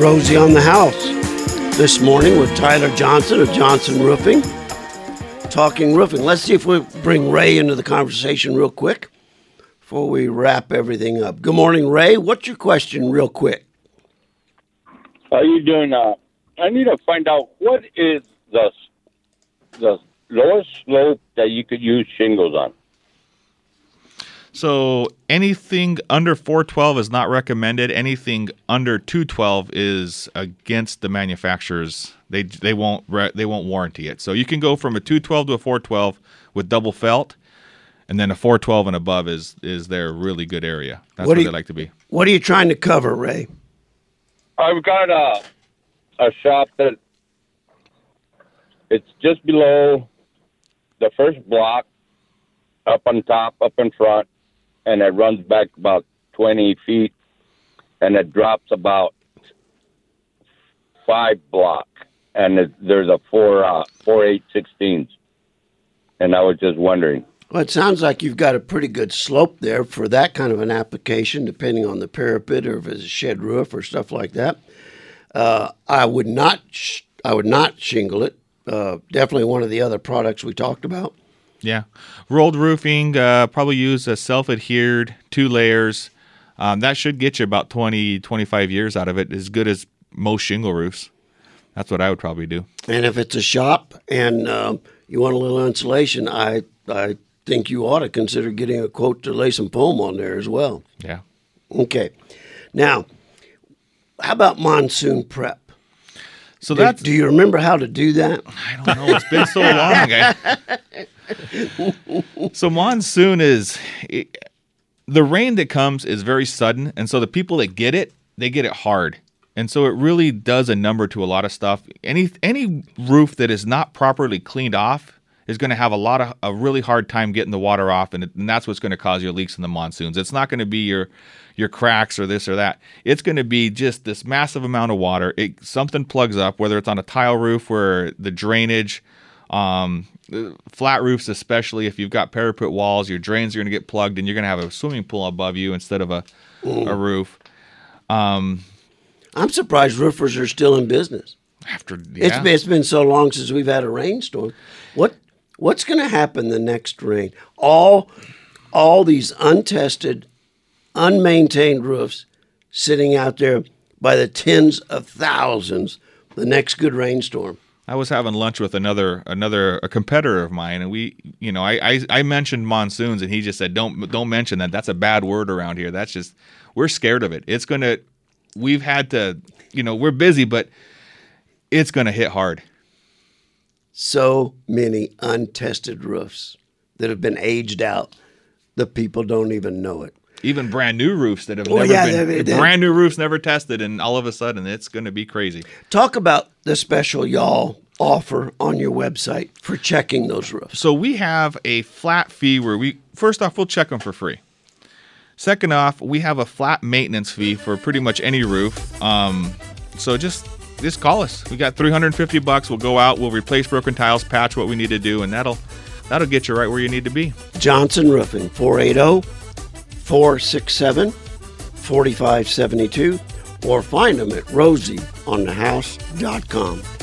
Rosie on the House this morning with Tyler Johnson of Johnson Roofing, talking roofing. Let's see if we bring Ray into the conversation real quick before we wrap everything up. Good morning, Ray. What's your question real quick? How you doing? I need to find out what is the lowest slope that you could use shingles on. So anything under 412 is not recommended. Anything under 212 is against the manufacturers. They won't warranty it. So you can go from a 212 to a 412 with double felt, and then a 412 and above is their really good area. That's where they like to be. What are you trying to cover, Ray? I've got a shop that it's just below the first block, up on top, up in front, and it runs back about 20 feet, and it drops about 5 block, and there's a 4/8/16. And I was just wondering. Well, it sounds like you've got a pretty good slope there for that kind of an application, depending on the parapet or if it's a shed roof or stuff like that. I would not shingle it. Definitely one of the other products we talked about. Yeah. Rolled roofing, probably use a self-adhered 2 layers. That should get you about 20, 25 years out of it, as good as most shingle roofs. That's what I would probably do. And if it's a shop and you want a little insulation, I think you ought to consider getting a quote to lay some foam on there as well. Yeah. Okay. Now, how about monsoon prep? So do you remember how to do that? I don't know. It's been so long. So monsoon the rain that comes is very sudden, and so the people that get it, they get it hard. And so it really does a number to a lot of stuff. Any roof that is not properly cleaned off is going to have a really hard time getting the water off, and that's what's going to cause your leaks in the monsoons. It's not going to be your cracks or this or that. It's going to be just this massive amount of water. Something plugs up, whether it's on a tile roof where the drainage, flat roofs especially, if you've got parapet walls, your drains are going to get plugged and you're going to have a swimming pool above you instead of a roof. I'm surprised roofers are still in business. It's been so long since we've had a rainstorm. What's going to happen the next rain? All these untested, unmaintained roofs sitting out there by the tens of thousands the next good rainstorm. I was having lunch with a competitor of mine, and I mentioned monsoons, and he just said, don't mention that. That's a bad word around here. That's just, we're scared of it. We've had to, we're busy, but it's going to hit hard. So many untested roofs that have been aged out. The people don't even know it. Even brand new roofs that have brand new roofs never tested, and all of a sudden it's going to be crazy. Talk about the special y'all offer on your website for checking those roofs. So we have a flat fee where first off, we'll check them for free. Second off, we have a flat maintenance fee for pretty much any roof. So just call us. We got $350. We'll go out, we'll replace broken tiles, patch what we need to do, and that'll get you right where you need to be. Johnson Roofing, 480-467-4572, or find them at rosieonthehouse.com.